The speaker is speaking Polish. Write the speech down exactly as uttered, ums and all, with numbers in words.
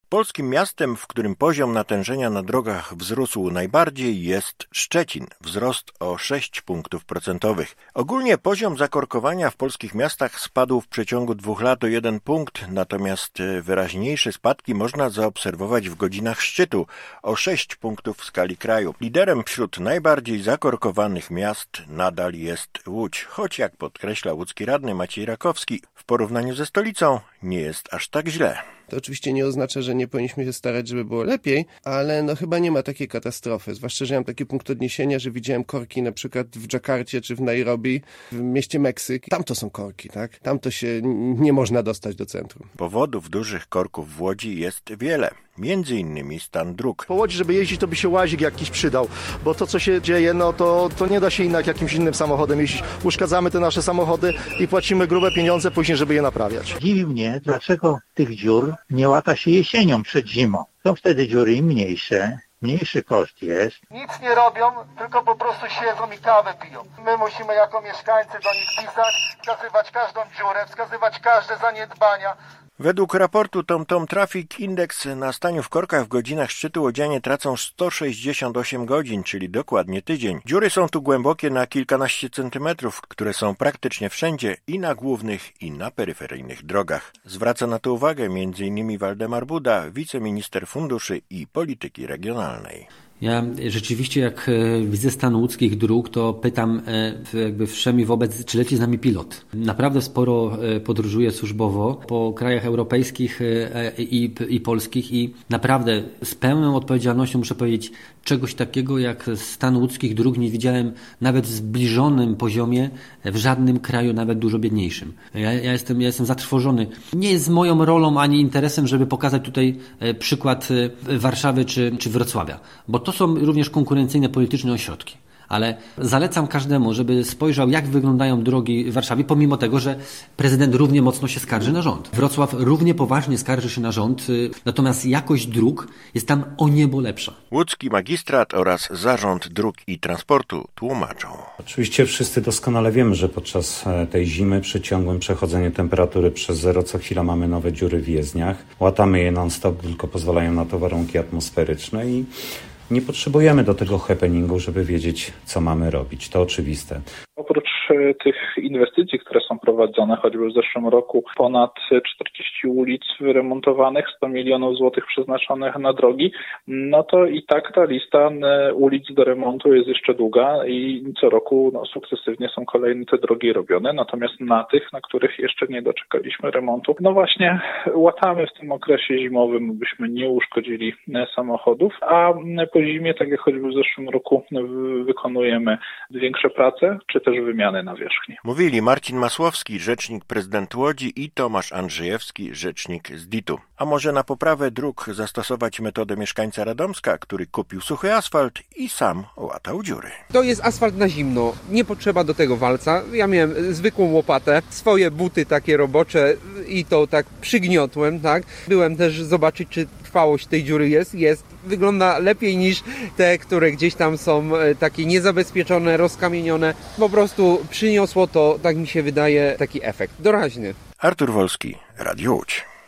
Polskim miastem, w którym poziom natężenia na drogach wzrósł najbardziej, jest Szczecin. Wzrost o sześć punktów procentowych. Ogólnie poziom zakorkowania w polskich miastach spadł w przeciągu dwóch lat o jeden punkt, natomiast wyraźniejsze spadki można zaobserwować w godzinach szczytu o sześć punktów w skali kraju. Liderem wśród najbardziej zakorkowanych miast nadal jest Łódź, choć jak podkreśla łódzki radny Maciej Rakowski, w porównaniu ze stolicą nie jest aż tak źle. To oczywiście nie oznacza, że nie powinniśmy się starać, żeby było lepiej, ale no chyba nie ma takiej katastrofy. Zwłaszcza, że ja mam taki punkt odniesienia, że widziałem korki na przykład w Dżakarcie czy w Nairobi, w mieście Meksyk. Tam to są korki, tak? Tam to się nie można dostać do centrum. Powodów dużych korków w Łodzi jest wiele. Między innymi stan dróg. Po Łodzi, żeby jeździć, to by się łazik jakiś przydał, bo to, co się dzieje, no to, to nie da się jednak jakimś innym samochodem jeździć. Uszkadzamy te nasze samochody i płacimy grube pieniądze później, żeby je naprawiać. Dziwi mnie, dlaczego tych dziur nie łata się jesienią przed zimą. Są wtedy dziury mniejsze, mniejszy koszt jest. Nic nie robią, tylko po prostu siedzą i kawę piją. My musimy jako mieszkańcy do nich pisać, wskazywać każdą dziurę, wskazywać każde zaniedbania. Według raportu TomTom Traffic Index na staniu w korkach w godzinach szczytu łodzianie tracą sto sześćdziesiąt osiem godzin, czyli dokładnie tydzień. Dziury są tu głębokie na kilkanaście centymetrów, które są praktycznie wszędzie i na głównych i na peryferyjnych drogach. Zwraca na to uwagę m.in. Waldemar Buda, wiceminister funduszy i polityki regionalnej. Ja rzeczywiście jak widzę stan łódzkich dróg, to pytam jakby wszemi wobec, czy leci z nami pilot. Naprawdę sporo podróżuję służbowo po krajach europejskich i, i polskich i naprawdę z pełną odpowiedzialnością muszę powiedzieć, czegoś takiego jak stan łódzkich dróg nie widziałem nawet w zbliżonym poziomie w żadnym kraju, nawet dużo biedniejszym. Ja, ja, jestem, ja jestem zatrwożony. Nie jest moją rolą ani interesem, żeby pokazać tutaj przykład Warszawy czy, czy Wrocławia, bo to są również konkurencyjne polityczne ośrodki. Ale zalecam każdemu, żeby spojrzał, jak wyglądają drogi w Warszawie, pomimo tego, że prezydent równie mocno się skarży na rząd. Wrocław równie poważnie skarży się na rząd, natomiast jakość dróg jest tam o niebo lepsza. Łódzki magistrat oraz Zarząd Dróg i Transportu tłumaczą. Oczywiście wszyscy doskonale wiemy, że podczas tej zimy przy ciągłym przechodzeniu temperatury przez zero co chwila mamy nowe dziury w jezdniach. Łatamy je non-stop, tylko pozwalają na to warunki atmosferyczne i nie potrzebujemy do tego happeningu, żeby wiedzieć, co mamy robić. To oczywiste. Oprócz tych inwestycji, które są prowadzone, choćby w zeszłym roku ponad czterdzieści ulic wyremontowanych, sto milionów złotych przeznaczonych na drogi, no to i tak ta lista ulic do remontu jest jeszcze długa i co roku no, sukcesywnie są kolejne te drogi robione, natomiast na tych, na których jeszcze nie doczekaliśmy remontu, no właśnie łatamy w tym okresie zimowym, byśmy nie uszkodzili samochodów, a po zimie, tak jak choćby w zeszłym roku, wykonujemy większe prace, czy też wymiany nawierzchni. Mówili Marcin Masłowski, rzecznik prezydent Łodzi i Tomasz Andrzejewski, rzecznik z ditu. A może na poprawę dróg zastosować metodę mieszkańca Radomska, który kupił suchy asfalt i sam łatał dziury. To jest asfalt na zimno, nie potrzeba do tego walca. Ja miałem zwykłą łopatę, swoje buty takie robocze i to tak przygniotłem, tak. Byłem też zobaczyć, czy trwałość tej dziury jest. Jest. Wygląda lepiej niż te, które gdzieś tam są takie niezabezpieczone, rozkamienione. Po prostu przyniosło to, tak mi się wydaje, taki efekt doraźny. Artur Wolski, Radio Łódź.